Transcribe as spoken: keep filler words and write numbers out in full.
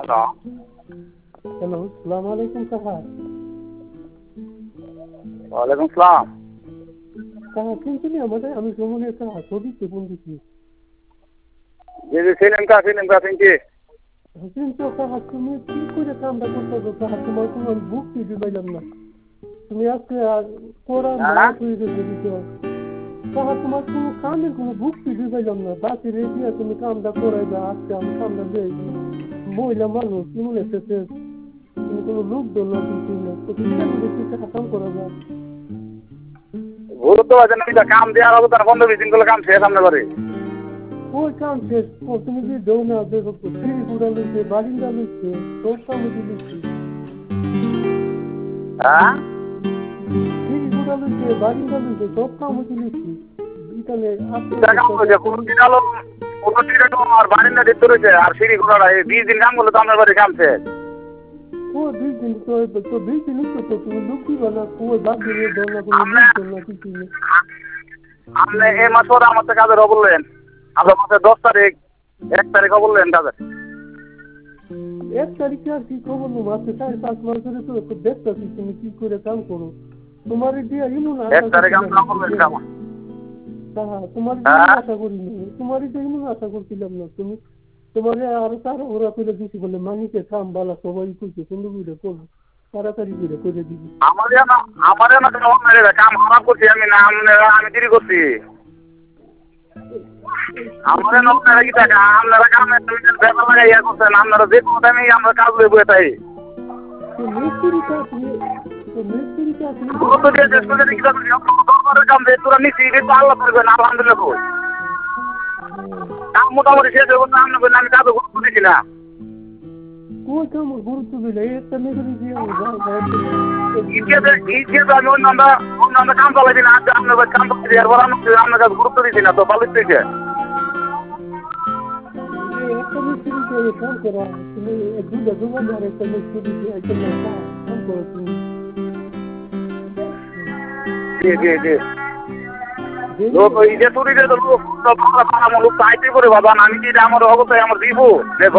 Hello. Hello, সালাম আলাইকুম কাকা। ওয়ালাইকুম সালাম। কাকা চিনছিলি আমাদের? আমি সুমনের কাকা, সবিককে ফোন দিচ্ছি। জি জি ছিলেন কা ছিলেন কা চিনছি। চিনছো কাকা, তুমি কি করে কামটা করতেছো কাকা? তোমার কোনো আমি বুঝতে পাইলাম না। তুমি আজকে কোরআন না না মায়া করে দিচ্ছ কাকা, তোমার কোনো কামের কোনো বুঝতে পাইলাম না। বাকি রেডিয়া তুমি কামটা করাই দাও, আজকে আমি কামটা দিয়ে মহিলা মানুষ কেমন এসেছে, তুমি কোনো লোক দল না কিছু না, তো তুমি দেখি টাকা কাম করা যায়। গুরুত্ব আছে না, এটা কাম দেওয়ার হবে তার পনেরো বিশ দিন করলে কাম শেষ সামনে করে। ওই কাম শেষ, ও তুমি যে দেও না দেখো, সিঁড়ি গুড়া লইছে, বালিন্দা লইছে, সব কাম দিয়েছি। হ্যাঁ সিঁড়ি গুড়া লইছে, বালিন্দা লইছে, সব কাম দিয়েছি। এখানে এটা কাম করেছে কোনো দিন আলো কোনো দিন একটু আমার বাড়ির না দেখতে রয়েছে আর সিঁড়ি ঘোড়াটা এই বিশ দিন কাম করলে তো আপনার বাড়ি কাম শেষ। ও দুই দিন তো তো দুই দিন তো তুমি লোক দিবা না, ও বাদ দিয়ে দেও না, কোনো লোক দেও না কিছু নেই। আপনি এই মাস পরে আমার তো কাজের বললেন, আপনার মাসের দশ তারিখ এক তারিখ বললেন কাজের। এক তারিখে আর কি খবর নেবো? আজকে সাড়ে পাঁচ মাস ধরে তো একটু দেখতেছি তুমি কি করে কাম করো। তোমার দিয়ে ইমন এক তারিখ আমি কাম করলেন কাম। হ্যাঁ, তোমার হ্যাঁ আশা করিনি, তোমার ইমন আশা করছিলাম না। তুমি তোমার আরো তারা ওরা করে দিছি বলে মানিকে কাম বালা সবাই কইছে সুন্দর করে করবো, তাড়াতাড়ি করে করে দিবি। আমার না আমার না কাম মেরে কাম খারাপ করছি আমি না আপনারা আমি দেরি করছি। আমাদের আপনারা কি টাকা আপনারা কামে ব্যাপার লাগাই ইয়া করছেন, আপনারা যে কোনো টাইমে আমরা কাজ লইব এটাই। তো মিস্ত্রি কাজ তো মিস্ত্রি কাজ গুরুত্ব দিয়ে শেষ করে দিতে হবে, দরকারের কাম দিয়ে তোরা নিচ্ছি এটা তো আল্লাহ করবেন আলহামদুলিল্লাহ কই। কাম মোটামুটি শেষ হয়ে গেছে আপনি বললেন আমি কাজে গুরুত্ব দিচ্ছি না। কই কাম গুরুত্ব দিলে একটা মেয়েদের দিয়ে ইতিহাসে ইতিহাসে আমি অন্য আমরা অন্য আমরা কাম চালাই দিই না, আজ আপনার কাছে কাম চালাই দিই এরপর আপনার কাছে গুরুত্ব দিচ্ছি না তো ভালো থেকে। একটা মিস্ত্রিকে কাম করা, তুমি এক দুটা দোকানদার একটা মিস্ত্রিকে একটা কাম করো তুমি। জি জি জি লোক ওই যে চুরি যে লোক সব লোক চাইতে করে বাবা আমি কি আমার অবস্থায় আমার দিব দেখো